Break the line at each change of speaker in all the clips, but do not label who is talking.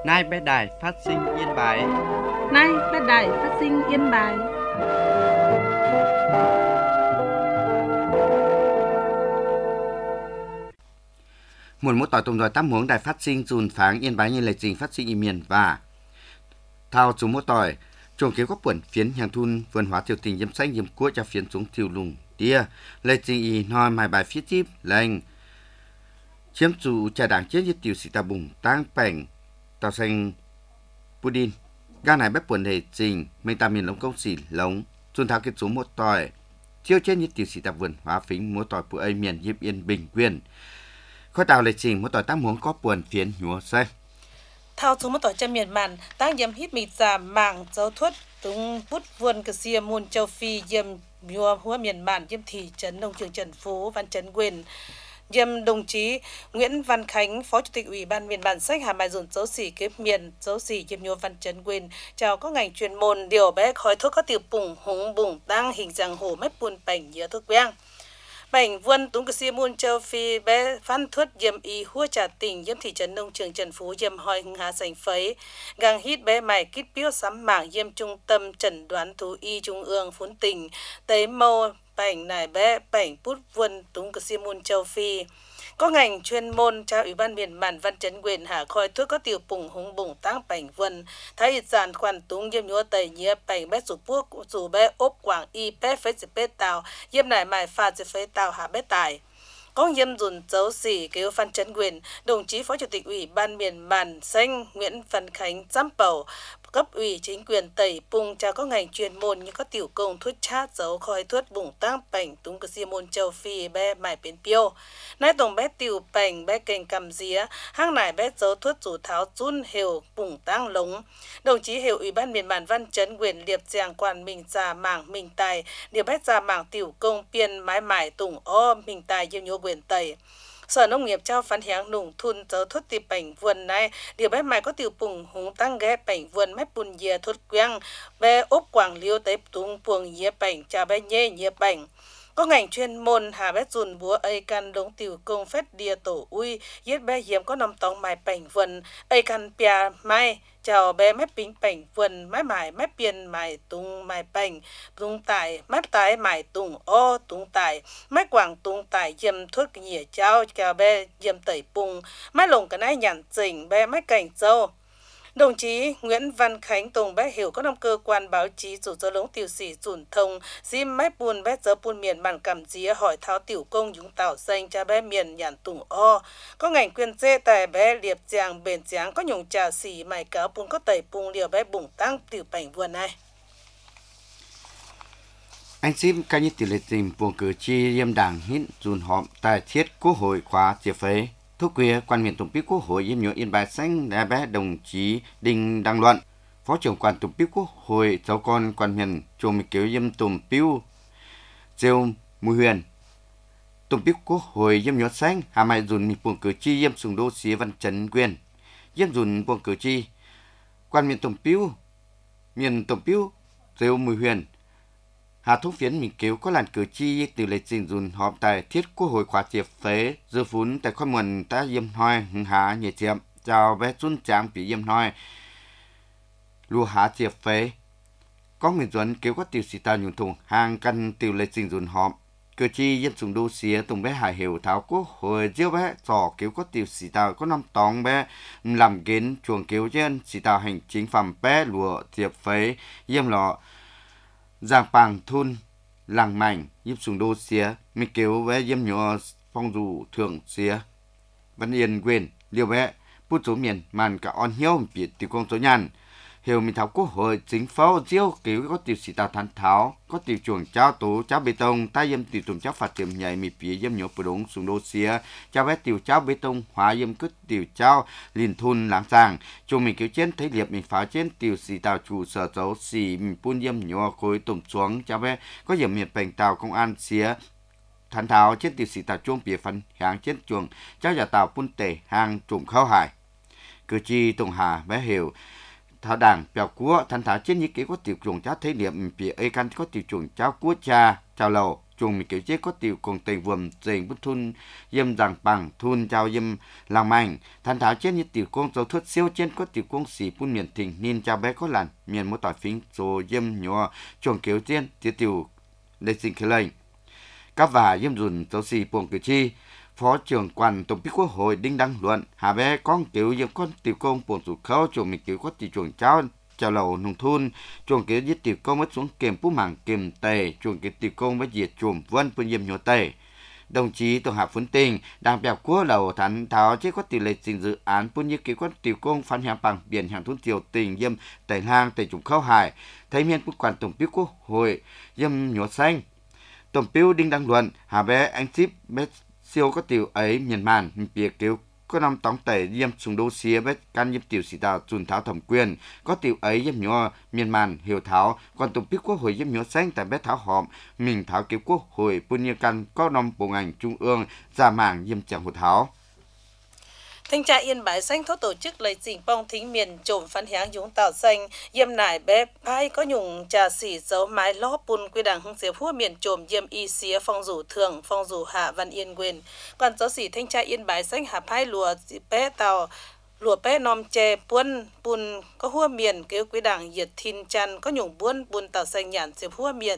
Nay bé đài phát sinh Yên Bái.
Nay bé đài phát sinh Yên Bái.
Một mốt tỏi tùng rồi tám hướng đài phát sinh dùn pháng Yên Bái như lời trình phát sinh y miền và thao chúng mốt tỏi chuồng kéo có quẩn phiến hàng thun vườn hóa tiểu tình yếm xanh yếm cua cho phiến xuống thiêu lùng tia lời trình y nói mài bài phía chip lành chiếm chủ trà đảng chết như tiểu sĩ tà bùng tăng bảnh tàu xanh Putin ga này bếp quần đề trình mình ta miền lống công xỉ lống xuân tháo kết số một tỏi chiêu chết như tiểu sĩ tà vườn hóa phính múa tỏi của ấy miền diệp yên bình quyền khói tàu lời trình múa tỏi tam huống có buồn phiến nhúa xây
thao chúng một tỏi chân miền màn tăng yếm hít mịt giả mảng dấu thuất tung bút vườn cờ xìa môn châu phi yếm nhúa húa miền màn yếm thị trấn nông trường Trần Phú Văn Trấn Quyền Diêm đồng chí Nguyễn Văn Khánh, Phó Chủ tịch Ủy ban miền bản sách Hà Mai dồn dấu xỉ kế miền dấu xỉ Diêm Nhô Văn Trấn Quyền chào các ngành chuyên môn điều bé khói thuốc các tiểu bùng húng bùng tăng hình dạng hổ mép buồn bảnh nhớ thuốc quang. Bảnh vườn túng cơ xì môn châu phi bé văn thuất Diêm y hua trà tỉnh Diêm thị trấn nông trường Trần Phú Diêm hoi hưng hà sành phấy gang hít bé mày kít piếu sắm mảng Diêm trung tâm chẩn đoán thú y trung ương phún tỉnh tấy mâu bảnh nải bé bảnh bút vườn túng cơ xì môn châu phi có ngành chuyên môn trao Ủy ban miền bản Văn Trấn Quyền hạ khói thuốc có tiểu bùng húng bùng tăng bảnh vườn thái ít giàn khoản túng Diêm nhúa tẩy nhía bảnh bé sụp buốc dù bé ốp quảng y bé phế dịch bé tàu Diêm nải mài pha dịch phế tàu hạ bé tài có Diêm dùn dấu xỉ kêu Văn Trấn Quyền đồng chí Phó Chủ tịch Ủy ban miền bản xanh Nguyễn Văn Khánh giám bầu cấp ủy chính quyền tẩy bùng cho các ngành chuyên môn như các tiểu công thuốc chát dấu khói thuốc bùng tăng bảnh túng cơ xì môn châu phi bé mải biến piêu nãy tổng bé tiểu bảnh bé kênh cầm día hang nải bé dấu thuốc rủ tháo run hiệu bùng tăng lống đồng chí hiệu Ủy ban miền bản Văn Trấn Quyền liệp giang quan mình già mảng mình tài điều bé già mảng tiểu công piên mái mải tùng mình tài yêu nhô quyền tẩy Sở Nông nghiệp trao phán hiáng nùng thun dấu thuốc tì bảnh vườn này điều bé mày có tiểu bùng húng tăng ghé bảnh vườn mép bùn dìa thuốc quang bé ốp quảng liêu tới tung buồng dìa bảnh chào bé nhê nhìa bảnh có ngành chuyên môn hà bé dùn búa ấy căn đống tiểu công phết đìa tổ ui giết bé hiếm có nằm tòng mài bảnh vườn ấy căn pia mai chào bé mép bính bảnh vườn mái mải mép biên mải tung mải bảnh tung tải mép tái mải tung tung tải mái quảng tung tải diêm thuốc nhỉa chao chào bé diêm tẩy bùng mái lồng cái này nhàn chỉnh bé mái cảnh châu đồng chí Nguyễn Văn Khánh Tùng bé hiểu có năm cơ quan báo chí rủ dơ lống tiểu sĩ dùn thông diêm mép buôn bé dơ buôn miền bản cảm día hỏi tháo tiểu công dũng tạo xanh cha bé miền nhàn tùng có ngành quyền dê tài bé liệp giang bền giáng có nhung trà xỉ mày cáo buôn có tẩy bùng liều bé bùng tăng tiểu bảnh vườn này
anh xin ca nhất tỷ lệ tình buồn cử tri Diêm đảng hít dùn họp tại thiết Quốc hội khóa chia phế Thúc quê quan miền tổng bí Quốc hội Diêm nhúa Yên Bái xanh đã bé đồng chí Đinh Đăng Luận, Phó trưởng quan tổng bí Quốc hội cháu con quan miền chùm kéo Diêm tổng biêu Diêu Mùi Huyền, tổng bí Quốc hội Diêm nhúa xanh hà mai dùn mình buồn cử tri Diêm sùng đô xía Văn Trấn Quyền, Diêm dùn buồn cử tri quan miền tổng biêu Diêu Mùi Huyền. Hà thúc phiến mình kéo có làn cử tri từ lịch trình dùn họp tại thiết Quốc hội khóa triệt phế dư phún tại khoa nguồn ta Diêm Hoi hưng há nhẹ chiếm chào bé xuân tráng bị Diêm Hoi lùa há triệt phế có mình dẫn kéo có tiểu sĩ tàu nhung thùng hàng căn tiểu lịch trình dùn họp cử tri Diêm sùng đô xía tùng bé hải hiểu tháo Quốc hội diêu bé sò kéo có tiểu sĩ tàu có năm tóng bé làm kiến chuồng kéo trên sĩ tàu hành chính phẩm bé lùa triệt phế Diêm lọ giang pàng thun làng mảnh Diêm sùng đô xía mình kéo bé Diêm nhỏ phong dù thượng xía Văn Yên Quyền liều bé bút số miền màn cả on hiếu biệt tiểu công số nhàn hiểu mình tháo Quốc hội chính phủ diêu kéo có tiểu sĩ tàu thán tháo có tiểu chuồng trao tố trao bê tông tai Diêm tiểu tùng trao phạt tiệm nhảy mì phía Diêm nhỏ bù đống sùng đô xía trao bé tiểu trao bê tông hóa Diêm cứt tiểu trao liền thun láng sàng cho mình kéo trên thấy liệp mình phá trên tiểu sĩ tàu trụ sở dấu xì mình buôn Diêm nhỏ khối tùng xuống trao bé có điểm miệt bành tàu công an xía thán tháo trên tiểu sĩ tàu chuông bìa phân hàng trên chuồng trao giả tàu buôn tể hàng trùng khâu hải cử tri Tùng Hà bé hiểu thảo đảng bèo cúa thanh thảo trên những kế có tiểu chuồng cháo thấy điểm bìa ấy căn có tiểu chuồng cháo cúa cha chào lầu chuồng mình kiểu chết có tiểu cùng tình vườn dền bút thun yêm rằng bằng thun trao yêm làng mảnh than tháo chết như tiểu công dấu thất siêu trên có tiểu công xỉ phun miền thỉnh nên trao bé có làn miền mô tỏi phính rồi yêm nhỏ chuồng kiểu tiên tiểu để xin khởi lệnh các và yêm dùn dấu xỉ buồng cử tri Phó trưởng quan Tổng bí Quốc hội Đinh Đăng Luận hà bé con tiểu yêm con tiểu công buồng chủ khâu chuồng mình kiểu có tiểu chuồng chào lầu nông thôn chuồng kế giết tiểu công mất xuống kèm phú mảng kèm tề chuồng kế tiểu công mất diệt chuồng vân phân yêm nhỏ tề đồng chí tổng hợp phấn tình đang bèo quốc lầu thắn tháo chế có tỷ lệ trình dự án phun như kế quan tiểu công phán hàng bằng biển hàng thôn tiểu tình yêm tề lang tề trùng khâu hải thấy miền quốc quan Tổng bí Quốc hội yêm nhỏ xanh Tổng bí Đinh Đăng Luận hà bé anh ship bé siêu có tiểu ấy miền màn việc kêu có năm tống tẩy yêm sùng đô xía với can yêm tiểu sĩ tạo chùn tháo thẩm quyền có tiểu ấy yêm nhỏ miền màn hiểu tháo còn Tổng bí Quốc hội yêm nhỏ xanh tại bé tháo họm mình tháo kiểu Quốc hội bun như can có năm bộ ngành trung ương ra mảng yêm chẳng hồ tháo
Thanh tra Yên Bái Xanh thốt tổ chức lấy trình bong thính miền trộm phán hiáng dũng tạo xanh yêm nải bé pai có nhung trà xỉ dấu mái ló bùn quy đảng hưng xếp hua miền trộm yêm y xía phong rủ thường phong rủ hạ văn yên quyền quan giáo sĩ thanh tra Yên Bái Xanh hạ pai lùa bé tàu lùa bé nòm chè buôn bùn có hua miền kêu quý đảng nhiệt thìn chăn có nhung buôn bùn tạo xanh nhàn xếp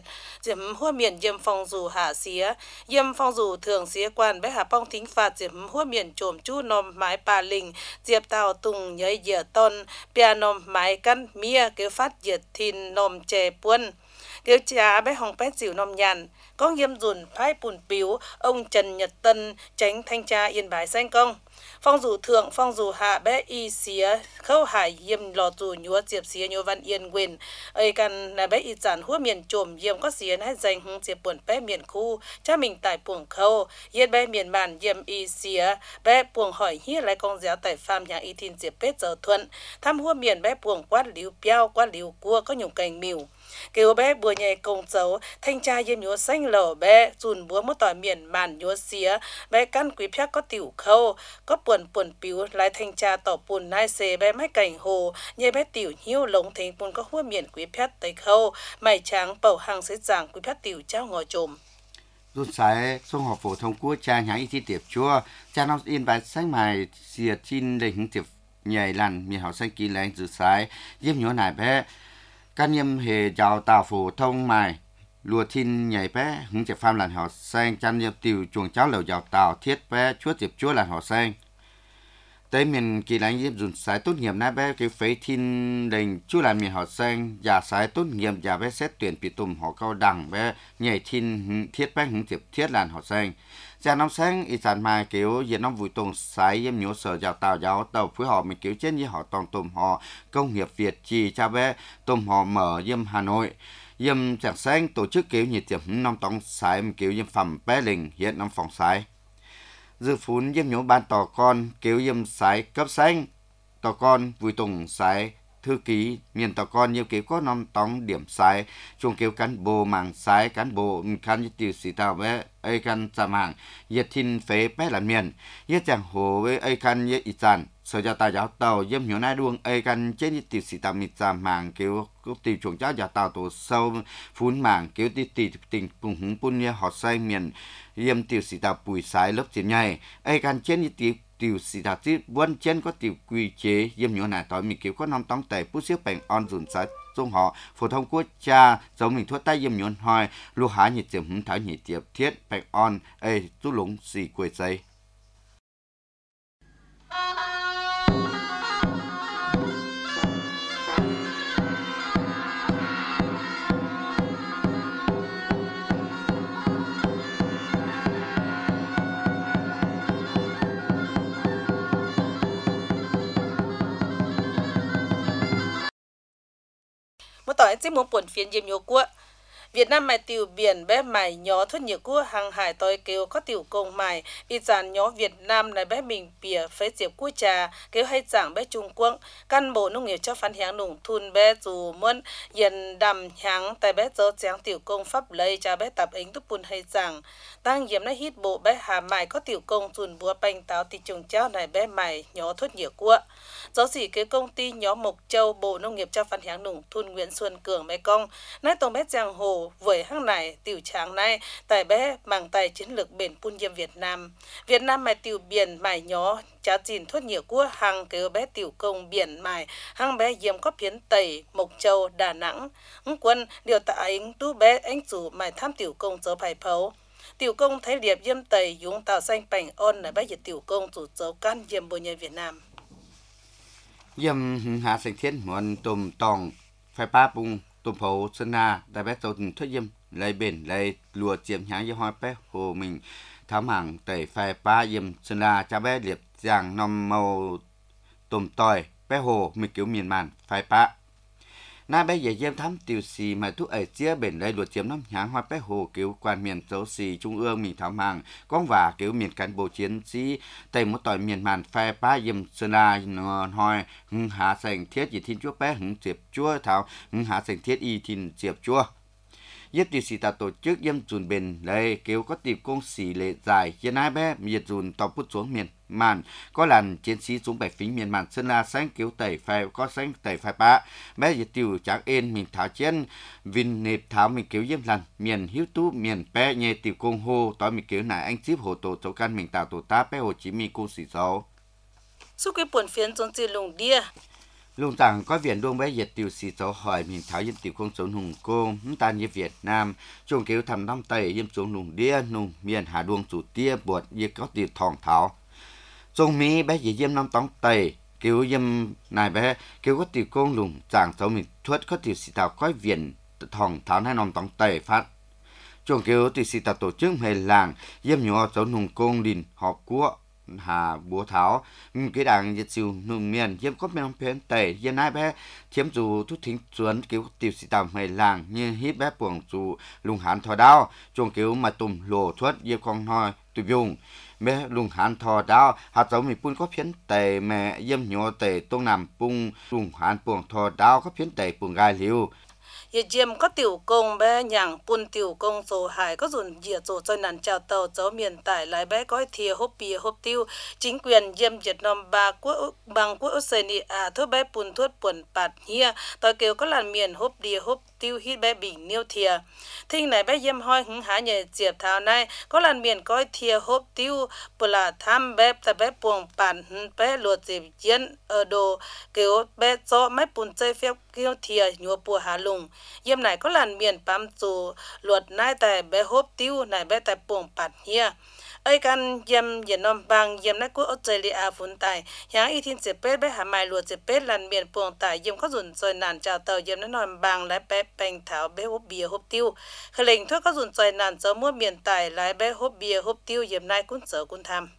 hua miền yêm phong rủ hạ xía yêm phong rủ thường xía quan bé hạ bong thính phạt xếp hua miền trộm chú nòm mái bà linh diệp tàu tùng nhảy dìa ton bia nòm mái căn mía kêu phát nhiệt thìn nòm chè buôn kêu trà bé hồng bé dịu nòm nhàn có yêm dùn phái bùn piếu ông Trần Nhật Tân tránh thanh tra Yên Bái Xanh công phong dù thượng phong dù hạ bé y xía khâu hải yêm lò dù nhúa diệp xía nhúa văn yên quyền ấy cần là bé y giản hua miền trộm yêm có xía hay dành hưng diệp buồn bé miền khu cha mình tại buồng khâu yết bé miền bản yêm y xía bé buồng hỏi hiết lại con giáo tại farm nhà y thìn diệp bết giờ thuận thăm hua miền bé buồng quát liu piao quát liu cua có nhung cành mìu kêu bé bùa nhẹ công dấu thanh tra yêm nhúa xanh lở bé dùn búa một tỏi miền màn nhúa xía bé căn quý phép có tiểu khâu có buồn piếu lại thanh tra tỏ bùn nai xê bé mái cảnh hồ nhẹ bé tiểu hiu lống thành bùn có hua miền quý phép tới khâu mày tráng bầu hàng xế giảng quý phép tiểu trao ngồi trồm
rút sái sông học phổ thông quốc cha nhãn y tiệp chua cha nông Yên Bái Xanh mài xìa chin để hướng tiệp nhảy làn miền học xanh kỳ lạnh rút sái yêm nhỏ nải bé các yêm hề chào tàu phổ thông mài lùa thiên nhảy bé hướng tiệp farm làn họ xanh chăn yêm tiểu chuồng cháu lầu giàu tàu thiết bé chúa tiệp chúa làn họ xanh tới miền kỳ lãnh yếm dùn sái tốt nghiệp nãy bé cái phế thiên đình chú là miền họ xanh giả sái tốt nghiệp giả bé xét tuyển bị tùm họ cao đẳng bé nhảy thiên thiết bé hướng tiệp thiết làn họ xanh gia nông sáng y sản mai kiểu việt nam vui tùng sái yếm nhổ sở giáo tàu giáo tàu phối họ mình kiểu trên như họ toàn tùm họ công nghiệp Việt trì cha bé tùm họ mở yếm Hà Nội yếm chẳng xanh tổ chức kiểu nhiệt tiệp năm tông sái kiểu yếm phẩm bé lình hiện năm phòng sái dự phún yếm nhổ ban tò con kéo yếm sái cấp xanh tò con vui tùng sái thư ký miền tò con nhiều kéo có năm tóng điểm sái chuồng kéo cán bộ mảng sái cán bộ khăn như tiểu sĩ tàu với ai căn trả mảng yết thìn phế bé là miền yết chẳng hồ với ai căn yết ít dàn sở giáo tài giáo tàu yếm nhổ nai đuông ai căn trên như tiểu sĩ tàu mịt trả mảng kéo tiểu chuồng cháu giáo tàu tổ sâu phún mảng kéo tiểu tình cùng hứng bún như họ say miền yếm tiểu sĩ tàu bùi sái lớp chiến nhảy ai căn trên như tiểu sĩ tàu tí buôn trên có tiểu quy chế yếm nhổ nai tỏi mình kéo có năm tông tẩy bút xếp bành on dùn sái trong họ phổ thông quốc gia giống mình thuốc tay yếm nhốn hoi lúa há nhiệt tiệm hứng tháo nhiệt tiệp thiết bạch on chú lũng xì quê dây
một tỏi chỉ muốn buồn phiền yêm nhúa cua Việt Nam mài tiểu biển bé mài nhỏ thốt nhiều cua hàng hải tối kêu có tiểu công mài y dàn nhỏ Việt Nam này bé mình bìa phế diệp cua trà kêu hay giảng bé Trung Quốc căn bộ nông nghiệp cho phán hiáng nông thôn bé dù muốn dần đầm hiáng tại bé dấu tráng tiểu công pháp lấy cho bé tập ánh túc bùn hay giảng tăng yếm nó hít bộ bé hà mài có tiểu công dùn búa banh táo thì trùng cháo này bé mài nhỏ thốt nhiều cua giáo sĩ cái công ty nhỏ Mộc Châu bộ nông nghiệp cho phán hiáng nông thôn Nguyễn Xuân Cường bé công nói tổng bé giang hồ tiểu với hang này tiểu tráng này tại bé mang tay chiến lược bền pun diêm Việt Nam mài tiểu biển mài nhỏ trả gìn thoát nhiều của hàng kêu bé tiểu công biển mài hang bé diêm có phiến tẩy Mộc Châu Đà Nẵng quân điều tại anh tu bé anh chủ mài tham tiểu công dấu bài phấu tiểu công thấy liệp diêm tẩy dùng tạo xanh bành ôn là bé dịch tiểu công chủ dấu can diêm bồ nhân Việt Nam
Yêm hạ sinh thiên món tôm tòng phai pa bung tôm phấu sơn na đại bé tàu thoát yêm lấy bền lấy lùa chiếm nháng như hoa bé hồ mình thám hàng tẩy phai pa yêm sơn na cha bé liệp giang nằm màu tôm tỏi bé hồ mình kiểu miền màn phai pa na bé dễ yêm thám tiêu xì mà thuốc ở chia bền lấy lùa chiếm nắm nháng hoa bé hồ kiểu quan miền dấu xì trung ương mình thám hàng con và kiểu miền cán bộ chiến sĩ tây một tỏi miền màn phai pa yêm sơn na hoi hạ sành thiết gì thiên chúa bé diệp chúa thảo hạ sành thiết y thiên diệp chúa yết tiêu xì ta tổ chức yêm dùn bền lấy kiểu có tiệp công xì lệ dài hiện nay bé miệt dùn tàu bút xuống miền màn có làn chiến sĩ xuống bảy phính miền màn sơn la sáng kiểu tẩy phai có sáng tẩy phai pa bé yết tiêu chắc ên mình thảo chiến vin nệp thảo mình kiểu yêm lần miền hiếu tú miền bé nhẹ tiệp công hô tỏi mình kiểu này anh ship hồ tổ chỗ căn mình tạo tổ ta bé hồ chí minh công xì sáu
số cái buồn phiền trong chỉ lùng đia
Lùng tàng có viện đuông bé Việt tiêu xì cháu hỏi mình tháo dân tiểu không sống hùng cô tan như Việt Nam chung kiểu thầm năm tây yếm xuống lùng đĩa nùng miền hà đuông chủ tia buộc như có tiểu thòng tháo chung mỹ bé gì yếm năm tóng tây kiểu yếm này bé kiểu có tiểu công lùng tàng cháu mình thuất có tiểu xì thảo có viện thòng tháo hai năm tóng tây phát chung kiểu tiểu xì thảo tổ chức hay làng yếm nhỏ cháu hùng công đình họp của hà búa tháo cái đảng nhiệt siêu nung miền yếm có miền phèn tẩy yếm nai bé chiếm dù thút thính chuẩn kiểu tiểu sĩ tạm hay làng như hít bé buồng dù lùng hán thò đao chuồng kiểu mà tùm lồ thuất yếm con hoi tùy dùng bé lùng hán thò đao hạt giống mình pun có phiến tẩy mẹ yếm nhỏ tẩy tông nằm pung lùng hán buồng thò đao có phiến tẩy buồng gai liu
Ye diêm có tiểu công bé nhàng pun tiểu công số hải có dồn diệt số cho nàn chào tàu cháu miền tải lại bé có thìa hốp bìa hốp tiêu chính quyền diêm Việt Nam bằng quốc Australia thôi bé pun thuốc buồn bạt hia tàu kêu có làn miền hốp bìa hốp tiêu hít bé bình niêu thìa thinh này bé diêm hoi hứng há nhẹ diệp thảo này có làn miền có thìa hốp tiêu bờ là tham bé tại bé buồng bản bé luộc diệp chiến ở đồ kêu bé cho mấy pun chơi phép kêu thìa nhua bùa hà lùng yếm này có làn miền bám dù luật nai tại bé hốp tiêu này bé tại buồng bạt hia ấy căn yếm Việt Nam bằng yếm này của Australia phun tài nhà y thiên sẽ bé bé hà mai luật sẽ bé làn miền buồng tài yếm có dùn rồi nàn chào tàu yếm nó nằm bằng lại bé bèn thảo bé hốp bìa hốp tiêu khởi lệnh thuốc có dùn rồi nàn cho mua miền tài lại bé hốp bìa hốp tiêu yếm này cũng sợ cũng tham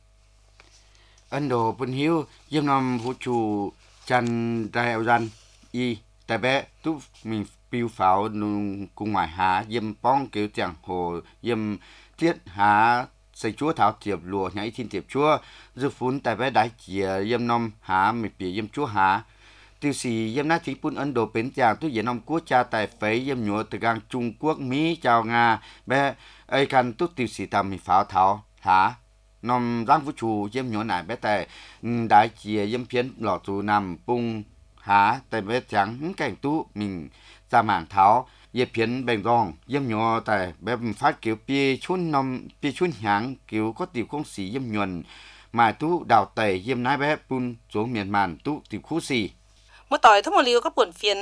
Ấn Độ bún hiếu yếm năm vũ trụ chăn đại dân y tại bé tu mình piu pháo nung cùng ngoài hà yếm bong kiểu chẳng hồ yếm tiết hà xây chúa thảo tiệp lùa nhảy thiên tiệp chúa dư phun tại bé đại chia yếm năm hà mình bị yếm chúa hà tiêu sĩ yếm nát thị pun Ấn Độ bến chàng tu diễn năm quốc cha tại phế yếm nhúa từ gang Trung Quốc Mỹ chào Nga bé ai can tu tiêu sĩ tầm mình pháo thảo hả năm giang vũ trụ yếm nhúa này bé tại đại chia yếm phiến lọ trụ nằm bung há tại bé trắng cảnh tu mình ra mảng tháo yếm phiến bèn rong yếm nhỏ tại bé phát kiểu pi chun nhang kiểu có tiểu công sĩ yếm nhuần mà tu đào tẩy yếm nái bé pun xuống miền màn tu tiểu khu sĩ
một tỏi thông một liều có buồn phiền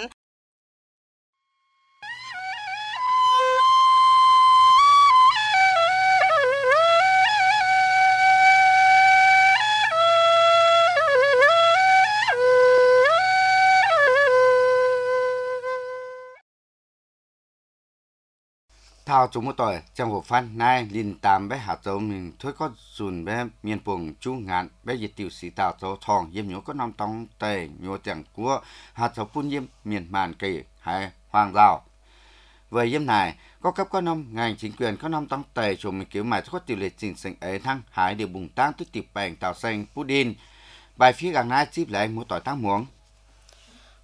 thao chúng một tỏi trong hộp phan nay linh tam bé hạt dấu mình thôi có dùn bé miền buồng trung ngạn bé dịch tiểu sĩ tạo dấu thòng yếm nhố có năm tông tề nhố chẳng của hạt dấu phun yếm miền màn kỳ hay hoàng rào về yếm này có cấp có năm ngành chính quyền có năm tông tề chúng mình kiểu mày có tiểu lệ trình sinh ấy thăng hải điều bùng tăng tức tiểu bèn tạo xanh Putin bài phía gần nay chip lại một tỏi tăng muống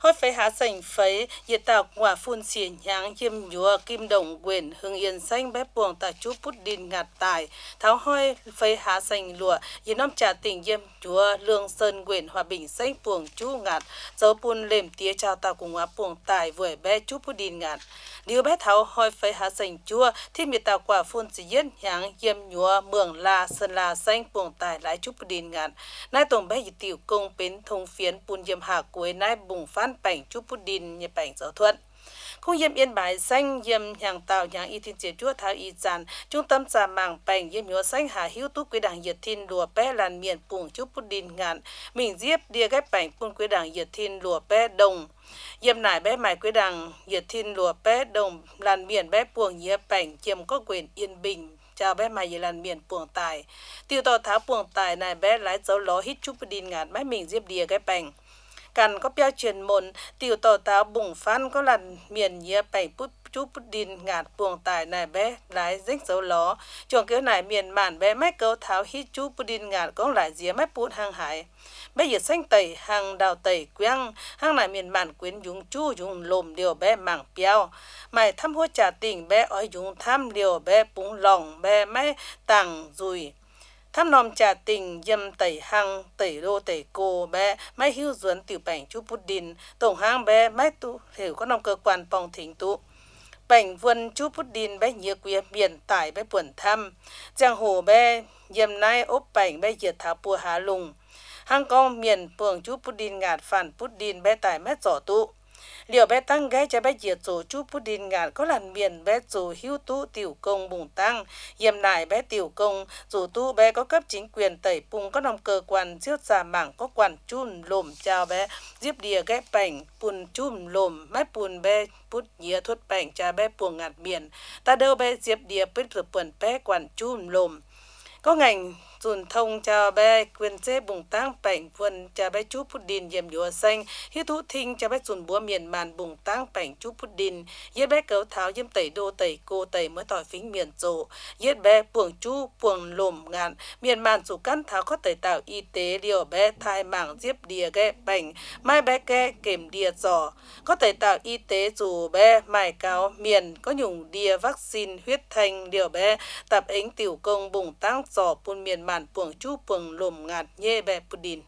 hốt phế hạ sành phế nhiệt tạo quả phun xỉa nháng chiêm nhúa kim đồng quyền hương yên xanh bé buồng tại chú bút đinh ngạt tài tháo hoi phế hạ sành lụa yên năm trả tình chiêm nhúa lương sơn quyền hòa bình xanh buồng chú ngạt dấu bùn lềm tía trao tạo cùng hóa buồng tài vừa bé chú bút đinh ngạt điều bé tháo hoi phế hạ sành chua thì nhiệt tạo quả phun xỉa nháng chiêm nhúa mường la sơn la xanh buồng tài lái chú bút đinh ngạt nai tổng bé dịch tiểu công bến thông phiến bùn diêm hạ cuối nai bùng phán bảnh chú bút đinh như bảnh giáo thuận khu yếm yên bài xanh yếm hàng tạo hàng y thiên chế chúa tháo y giàn trung tâm trà màng bành yếm nhúa xanh hà hữu tú quý đảng nhiệt thiên lùa bé làn miền buồng chú bút đinh ngạn mình diếp đia ghép bảnh buôn quý đảng nhiệt thiên lùa bé đồng yếm nải bé mài quý đảng nhiệt thiên lùa bé đồng làn miền bé buồng nhiếp bảnh yếm có quyền yên bình chào bé mày làn miền buồng tài tiêu tàu tháo buồng tài này bé lái dấu ló hít chú bút đinh ngạn mái mình diếp đia ghép bảnh cần có bia truyền môn tiểu tổ táo bùng phan có lần miền nhía bảy bút chú bút đinh ngạt buồng tài này bé lái dính dấu ló chuồng kiểu này miền màn bé mái câu tháo hít chú bút đinh ngạt có lại día mái bút hàng hải bé nhiệt xanh tẩy hàng đào tẩy quăng hàng này miền màn quyến dùng chú dùng lồm điều bé mảng piao mày thăm hô trà tình bé ói dùng thăm điều bé búng lòng bé mái tàng rùi thăm nom trà tình dâm tẩy hăng tẩy đô tẩy cô bé máy hưu duẩn tiểu bảnh chú bút đinh tổng hang bé máy tu hiểu có nông cơ quan phòng thỉnh tụ bảnh vườn chú bút đinh bé nhía quía miền tải bé buồn thăm giang hồ bé dâm nai ốp bảnh bé diệt thảo bùa hà lùng hang con miền phường chú bút đinh ngạt phản bút đinh bé tải mét giỏ tụ liệu bé tăng ghé cho bé diệt tổ chú bút đinh ngạt có lần miền bé dù hữu tú tiểu công bùng tăng yếm nải bé tiểu công dù tu bé có cấp chính quyền tẩy bùng có nòng cơ quan siêu xà mảng có quản chun lồm chào bé diếp đìa ghép bảnh bùn chum lồm mái bùn bé bút nhía thuất bảnh cha bé buồng ngạt miền ta đâu bé diếp đìa bít rửa bùn bé quản chum lồm có ngành dùn thông cho bé quyền chế bùng tăng bảnh vườn cho bé chú bút đinh yếm nhúa xanh hiếu thú thinh cho bé dùn búa miền màn bùng tăng bảnh chú bút đinh yết bé cấu tháo yếm tẩy đô tẩy cô tẩy mới tỏi phính miền rộ yết bé buồng chú buồng lồm ngạn miền màn dù căn tháo có tẩy tạo y tế liều bé thai mảng diếp đìa ghé bảnh mai bé ke kèm đìa giò có tẩy tạo y tế dù bé mài cáo miền có nhung đìa vaccine huyết thanh liều bé tập ánh tiểu công bùng tăng giò bùn miền màn buồng chú buồng lồm ngạt nhê bè bút đinh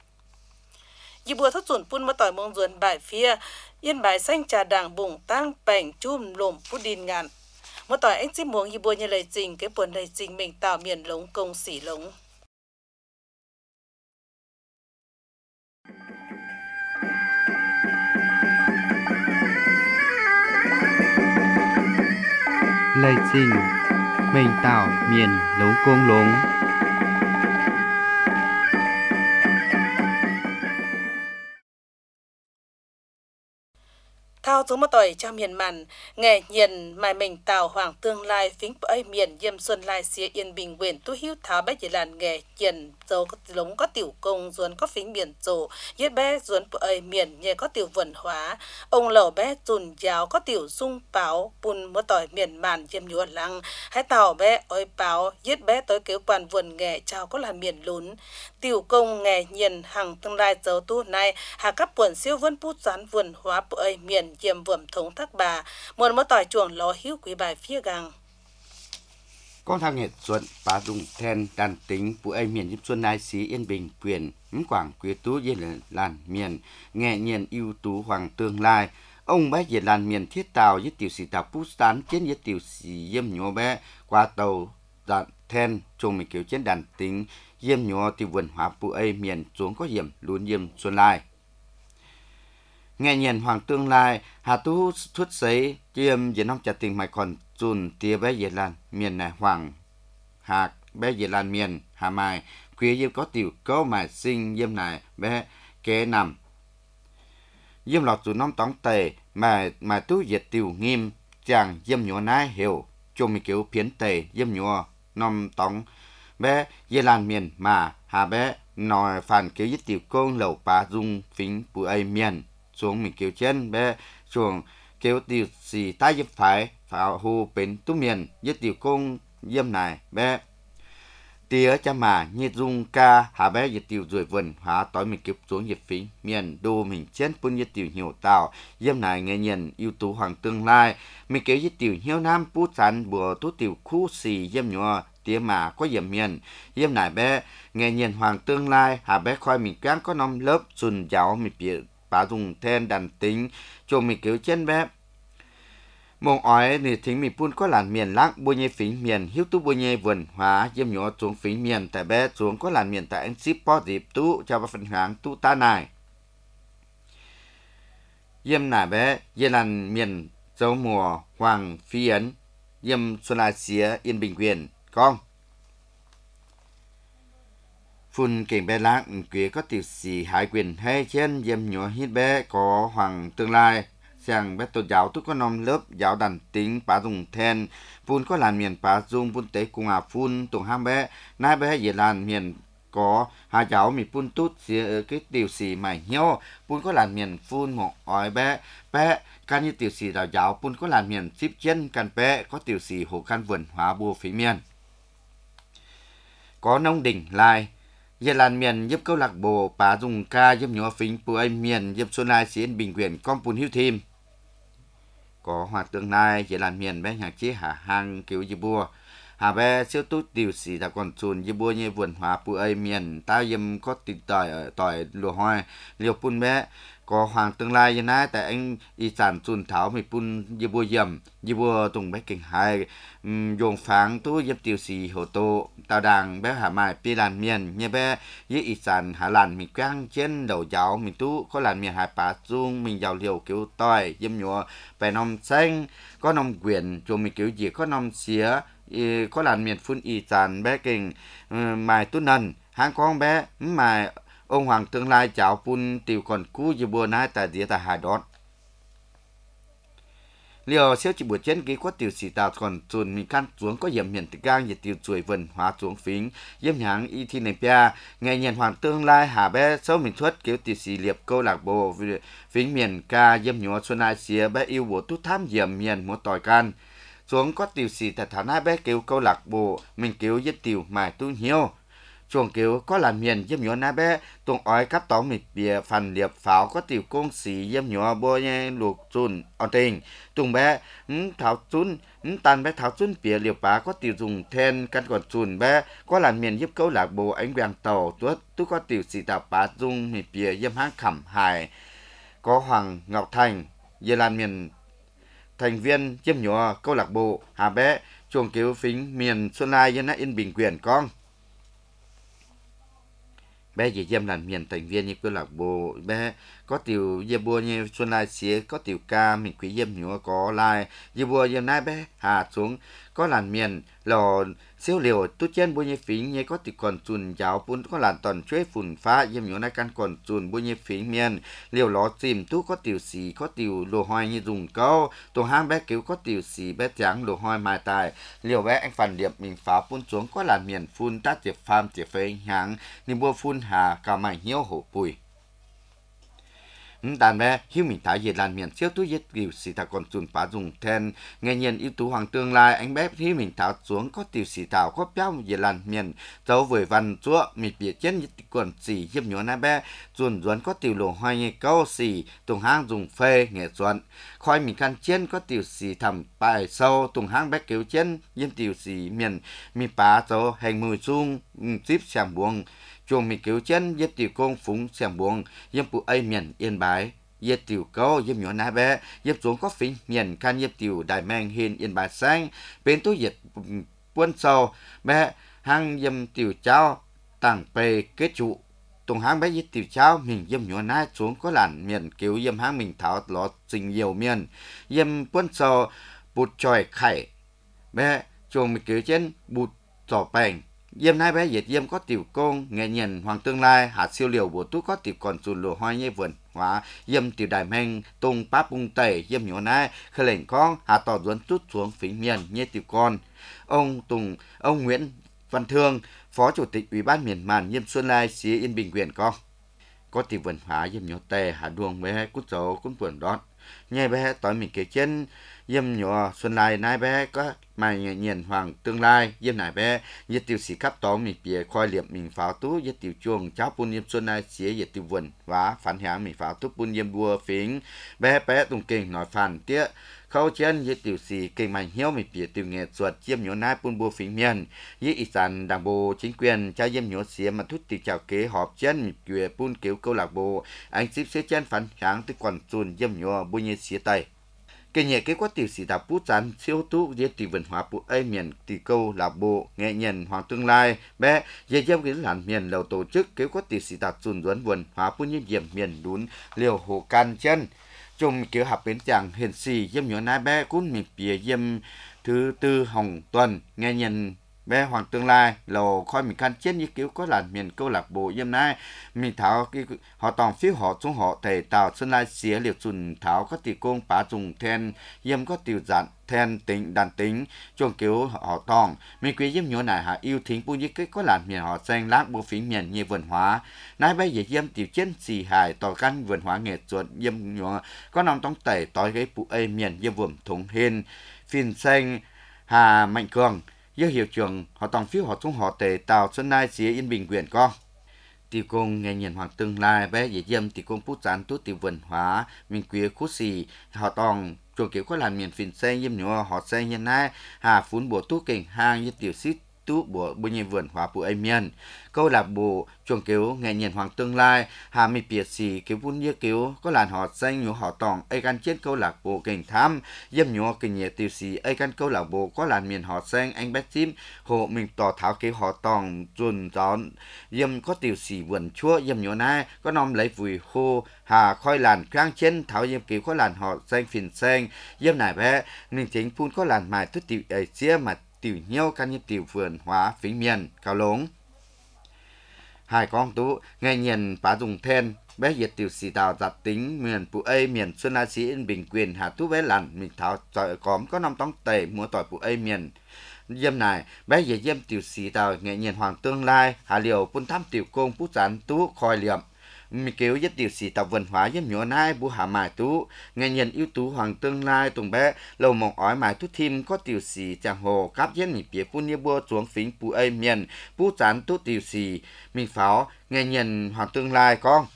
dì bùa thất dùn bùn mà tỏi mong dùn bài phía yên bài xanh trà đảng bùng tăng bảnh chum lồm bút đinh ngạn mà tỏi anh xin muốn dì bùa như lời trình cái buồn lời trình mình tạo miền lống công xỉ lống
lời trình mình tạo miền lống công lống
thao giống mà tỏi cho miền màn nghề nhiền mài mình tào hoàng tương lai phính ấy miền diêm xuân lai xía yên bình quyền tu hiếu tháo bé chỉ làn nghề nhiền dầu lống có tiểu công ruồn có phính miền rộ yết bé ruồn ấy miền nhẹ có tiểu vườn hóa ông lẩu bé dùn giáo có tiểu dung báo bùn mà tỏi miền màn diêm nhúa lăng hãy tào bé ơi báo yết bé tới kéo quan vườn nghề chào có là miền lún tiểu công nghề nhiền hàng tương lai dấu tu này hà các buồn siêu vân bút rán vườn hóa ấy miền diêm vườn thống thác bà muốn mất tỏi chuồng ló hiếu quý bài phía gàng
con thang nghệ thuật bà dùng then đàn tính của ai miền xuân nai xí yên bình quyền quảng quý tú yên làn miền nghe nhiên ưu tú hoàng tương lai ông bé về làn miền thiết tàu với tiểu sĩ tàu bút tán trên với tiểu sĩ yếm nhỏ bé qua tàu đàn then chung mình kiểu trên đàn tính yếm nhỏ tiểu vườn hóa của ai miền xuống có hiểm luôn yếm xuân lai nghe nhiên hoàng tương lai hà tú thuyết giấy chiêm diễn ông trả tình mày còn chun tia bé về lan miền này hoàng hạc bé về lan miền hà mai khuya yếm có tiểu câu mà sinh yếm này bé kế nằm yếm lọt chun nông tống tề mà tú diệt tiểu nghiêm chàng yếm nhỏ nái hiểu chung mình kiểu phiến tề yếm nhỏ nông tống bé về lan miền mà hà bé nói phản kiểu giết tiểu công lẩu bà dung phính bùi ai miền xuống mình kiểu chân bé xuống kiểu tiểu sĩ tai giúp phải pháo hù bên tu miền với tiểu công yếm này bé tía cha mà như dung ca hà bé nhiệt tiểu rồi vườn hóa tối mình kịp xuống nhiệt phí miền đô mình chết pun nhiệt tiểu nhiều tạo yếm này nghe nhận ưu tú hoàng tương lai mình kéo nhiệt tiểu hiếu nam pút sắn bùa tú tiểu khu xì yếm nhỏ tía mà có yếm miền yếm này bé nghe nhận hoàng tương lai hà bé khoai mình cán có năm lớp xuân giáo mình bị bà dùng then đàn tính cho mình kéo chân bé mong ói thì thính mình pun có làn miền lắc bôi nhê phính miền hiếu tú bôi nhê vườn hóa yếm nhỏ xuống phính miền tại bé xuống có làn miền tại anh ship po dịp tú cho vào phần hàng tú ta này yếm nải bé yếm làn miền dấu mùa hoàng phi ấn yếm xuân lai xía yên bình quyền con phun kềnh bé lắc quý có tiểu sĩ hải quyền hay trên yếm nhỏ hít bé có hoàng tương lai sang bé tôn giáo tôi có nom lớp giáo đàn tính bá dùng then phun có làn miền bá dùng phun tế cùng phun tụng ham bé nai bé về làn miền có hà giáo mi phun tút xía cái tiểu sĩ mày nhau phun có làn miền phun một ói bé can như tiểu sĩ đạo giáo phun có làn miền ship chân can bé có tiểu sĩ hồ can vườn hóa bùa phí miền có nông đỉnh lai về làn miền giúp câu lạc bộ bá dùng ca giúp nhỏ phính bùa ai miền giúp xuân lai xuyên bình quyền con phun hiếu thêm có hoạt tương lai về làn miền bé nhạc chế hà hàng kiểu như bùa hà bé siêu tốt tiểu sĩ đã còn chùn như bùa như vườn hóa bùa ai miền tao yếm có tình tỏi lùa hoa liều pun bé có hoàng tương lai như nãy tại anh y sản chùn tháo mình pun như bùa yểm như bùa tùng bé kinh hai dùng pháng tú yếm tiểu sĩ hồ tô tao đàng bé hà mai pi làn miền như bé với y sản hà làn mình quang trên đầu giáo mình tú có làn miền hà bá dung mình giàu liều kiểu tỏi yếm nhỏ phải nòng xanh có nòng quyển cho mình kiểu gì có nòng xía có làn miền phun y sản bé kinh mài tú nần hang con bé mài ông hoàng tương lai cháu phun tiểu còn cú như bùa nai tại địa tại hà đón liều siêu chỉ buổi trên ký có tiểu sĩ tạo còn chùn mình căn xuống có hiểm miền tịch gang nhiệt tiểu chuối vần hóa xuống phính yếm nháng y thi này pia ngày nhận hoàng tương lai hà bé sâu mình xuất kiểu tiểu sĩ liệp câu lạc bộ phính miền ca yếm nhỏ xuân ai xía bé yêu bộ tút tham hiểm miền một tỏi can xuống có tiểu sĩ tại thả hai bé kêu câu lạc bộ mình kêu yết tiểu mài tu hiếu chuồng kiểu có làn miền yếm nhỏ na bé tuồng ói cắp tóm mịt bìa phần liệp pháo có tiểu công sĩ yếm nhỏ bôi nhé luộc chun on tình tuồng bé tháo chun tan bé tháo chun bìa liệp bá có tiểu dùng then căn còn chun bé có làn miền yếm câu lạc bộ ánh vàng tàu tuốt tu có tiểu sĩ tạo bá dung mịt bìa yếm hang khẩm hài có hoàng ngọc thành về làn miền thành viên yếm nhỏ câu lạc bộ hà bé chuồng kiểu phính miền xuân lai yên yên bình quyền con bé chỉ dâm làn miền thành viên như câu lạc bộ bé có tiểu dâm bùa như xuân lai xía có tiểu ca mình quý dâm nhỏ có lai dâm bùa dâm nai bé hạ xuống có làn miền lò siêu liều tu chân bùa như phính như có tiểu còn chùn giáo bún có làn toàn chuối phun phá dâm nhỏ nai căn còn chùn bùa như phính miền liều lò chìm tu có tiểu xì có tiểu lồ hoài như dùng câu tổ hang bé cứu có tiểu xì bé trắng lồ hoài mai tài liều bé anh phản điệp mình phá phun xuống có làn miền phun tát tiệp pham tiệp phê hàng ni bùa phun hà cả mày hiếu hổ bùi đàn bé hiếu mình thái về làn miền siêu tú yết kiểu sĩ thảo còn chùn phá dùng then nghe nhiên ưu tú hoàng tương lai anh bé hiếu mình tháo xuống có tiểu sĩ thảo có béo về làn miền dấu với văn chúa mình biệt trên nhất quần sĩ hiếp nhỏ na bé chuồn duẩn có tiểu lộ hoài nghe câu sĩ tùng hang dùng phê nghệ duẩn khói mình căn trên có tiểu sĩ thầm bài sâu tùng hang bé kiểu trên yếm tiểu sĩ miền mi phá dấu hành mùi dung ship sàng buông chuồng mình cứu chân yếp tiểu công phúng sàng buông yếm phụ ai miền yên bái yếp tiểu câu yếm nhỏ na bé yếp xuống có phính miền can yếp tiểu đại mang hiền yên bái xanh bên tôi yết quân sâu bé hang yếm tiểu cháu tảng bề kết trụ tùng hang bé yếp tiểu cháu mình yếm nhỏ na xuống có làn miền cứu yếm hang mình tháo lọt trình nhiều miền yếm quân sâu bụt tròi khải bé chuồng mình cứu chân bụt trò bành yếm nai bé yết yếm có tiểu công nghệ nhân hoàng tương lai hạt siêu liều bộ tú có tiểu còn chùn lùa hoa như vườn hóa yếm tiểu đại meng tung páp bung tẩy yếm nhỏ nai khơi lệnh con hạt tỏ duẩn tút xuống phính miền như tiểu con ông Nguyễn Văn Thương phó chủ tịch ủy ban miền màn yếm xuân lai xí yên bình quyền con có tiểu vườn hóa yếm nhỏ tè hà đuông bé cút dấu cút vườn đón nhai bé tối mình kể chân yếm nhỏ xuân lai nai bé có mai nhiệt hoàng tương lai yếm nai bé yết tiêu sĩ cấp tóm mình bìa khoai liệp mình pháo tú yết tiêu chuông cháu bún yếm xuân lai xía yết tiêu vườn và phản hãng mình pháo tú bún yếm bùa phím bé bé tung kinh nói phản tía khâu chân yết tiêu sĩ kinh mạnh hiếu mình bìa tiêu nghệ thuật yếm nhỏ nai bún bùa phím miền yết ý sản đảng bộ chính quyền cha yếm nhỏ xía mà thút tiêu chào kế họp chân mình bìa bún kiểu câu lạc bộ anh xếp xế chân phản hãng từ quần chuồn yếm nhỏ bún yếm xía tay cái nhẹ cái quá tiểu sĩ đạo bút chán siêu tú với tỷ文hóa bộ ấy miền tỷ câu là bộ nghệ nhân hoàng tương lai bé về trong cái làn miền lầu tổ chức cái quá tiểu sĩ đạo chuẩn duẩn文hóa bộ nhiễm diệm miền đún liều hồ can chân trong kiểu hợp bến chàng hiền sĩ diệm nhỏ nai bé cũng miền bìa diệm thứ tư hồng tuần nghệ nhân bé hoàng tương lai lầu khoi mình can chết như kiểu có làn miền câu lạc bộ diệm nai mình tháo cái họ tòng phiếu họ xuống họ thầy tàu xuân lai xía liệt chuẩn tháo có tỷ công bá dùng then diệm có tiểu dạn then tính đàn tính trong kiểu họ tòng mình quý diệm nhỏ này hạ yêu thính bu như cái có làn miền họ xanh láng bộ phím miền như vườn hóa nai bây giờ diệm tiểu chết xì hài tỏ căn vườn hóa nghệ thuật diệm nhỏ có nằm trong tẩy tỏi cái bu ấy miền diệm vườn thống hiên phiên xanh hà mạnh cường do hiệu trưởng họ tòng phiếu họ xuống họ tề tàu xuân lai xía yên bình quyền con tiêu công nghe nhận hoàng tương lai bé dễ dâm tiêu công bút chán tốt tiêu vườn hóa mình quý khu xì họ tòng chuồng kiểu có làm miền phiền xe yếm nhỏ họ xe nhân nai hà phun bộ tú kình hang như tiểu xít tú bộ bơi như vườn hóa bộ ấy miền câu lạc bộ chuồng kiểu nghe nhận hoàng tương lai hà mi bịa xì kiểu vun như kiểu có làn họ xanh nhỏ họ tòng ấy căn chết câu lạc bộ kình tham yếm nhỏ kình nhẹ tiểu xì ấy căn câu lạc bộ có làn miền họ xanh anh bé chim hộ mình tỏ tháo kiểu họ tòng chuồn gión yếm có tiểu xì vườn chúa yếm nhỏ nai có nom lấy vùi khô hà khoi làn khang chân tháo yếm kiểu có làn họ xanh phiền xanh yếm nải bé mình chính phun có làn mài thức tiểu ấy xía mà tiểu nhau căn như tiểu vườn hóa phím miền cao lống hai con tú nghe nhìn phá dùng then bé diệt tiểu sĩ tàu giặt tính miền phụ ấy miền xuân la sĩ bình quyền hà tú bé lặn mình tháo trời cóm có năm tông tề mua tỏi phụ ấy miền dâm này bé diệt dâm tiểu sĩ tàu nghe nhìn hoàng tương lai hà liều phun thăm tiểu công phú chán tú khoi liệm mình kêu nhất tiểu sĩ tàu văn hóa dâm nhỏ nai bu hà mài tú nghe nhìn ưu tú hoàng tương lai tùng bé lầu mộng ói mài tú thêm có tiểu sĩ chàng hồ cáp dân mình bịa phun như bua xuống phính phụ ấy miền phú chán tú tiểu sĩ mình pháo nghe nhìn hoàng tương lai con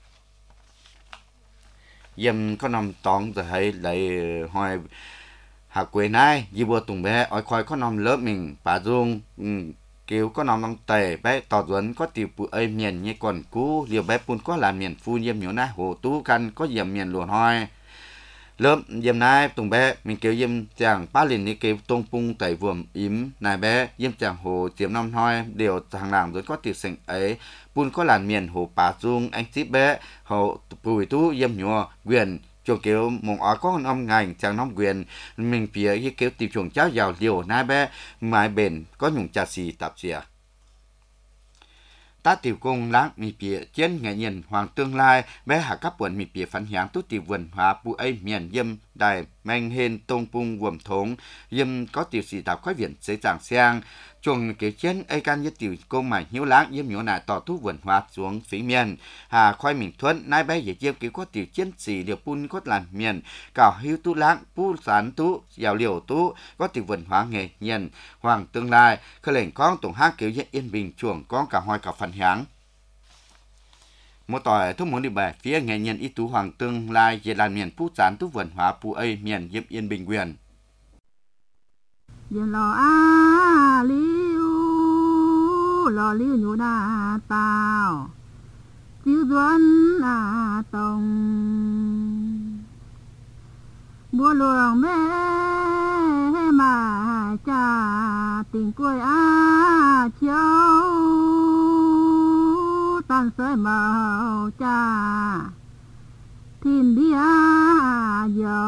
dâm có nằm tòng rồi hay lấy hỏi hạ quê này dì bùa tùng bé ói khói có nằm lớp mình bà dung kêu có nằm trong tề bé tỏ duẩn có tiểu phụ ấy miền như còn cũ liều bé phun có là miền phu diêm nhỏ na hồ tú căn có diệm miền luồn hoi lớp diêm nai tùng bé mình kêu diêm chàng ba liền như kêu tông pung tẩy vuông ím nai bé diêm chàng hồ diệm năm hoi đều thằng làm rồi có tiểu sành ấy phun có là miền hồ bà dung anh ship bé hồ bùi tú diêm nhỏ quyền chuồng kiểu mong ở có ông ngành chàng nông quyền mình phía cái kiểu tìm chuồng cháu giàu liều nai bé mái bền có nhung trà xì tạp xìa ta tiểu công láng mi phía trên nghệ nhân hoàng tương lai bé hạ cấp quần mi phía phản hiáng tốt tiểu vườn hóa bu ấy miền dâm đài manh hên tông pung gồm thống dâm có tiểu sĩ tạp khói viện xây giảng sang chuồng kế trên ấy can nhất tiểu công mày hiếu láng yếm nhỏ nà tỏ thu vườn hóa xuống phía miền hà khoai mình thuận nai bé dễ chiêm kiểu có tiểu chiến sĩ điều pun có làn miền cào hiếu tu láng pu sán tu giàu liều tu có tiểu vườn hóa nghệ nhân hoàng tương lai khơi lệnh con tổng hang kiểu yên yên bình chuồng con cả hoài cả phần háng một tỏi thuốc muốn đi bài phía nghệ nhân y tú hoàng tương lai về làn miền pu sán tu vườn hóa pu ấy miền yếm yên bình quyền
lò liu nhũ na tao chiếu duẩn na tông bùa luồng mê mà cha tình quê chiếu tan sợi màu cha thiên bia giờ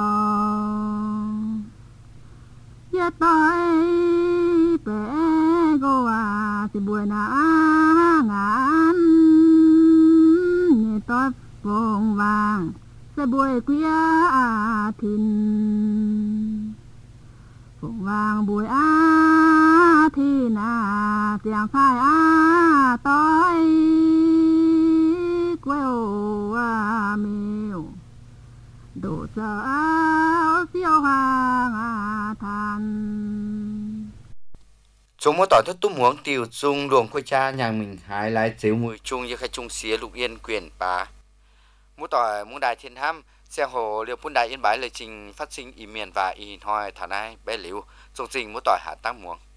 giờ tôi bé go thì buổi na ngán nhẹ tôi vùng vàng sẽ buổi quia thìn vùng vàng buổi thìn tiếng phai tôi quê mèo đổ sợ phiêu hà ทาน
chúng muốn tỏi thức túc muống tiêu chung luồng quay cha nhà mình hái lái chiếu mùi chung như khai chung xía lục yên quyền bá muốn tỏi muốn đại thiên ham xe hồ liều phun đại yên bái lời trình phát sinh ý miền và ý hoi thả nai bé liu dùng trình muốn tỏi hạ tăng muống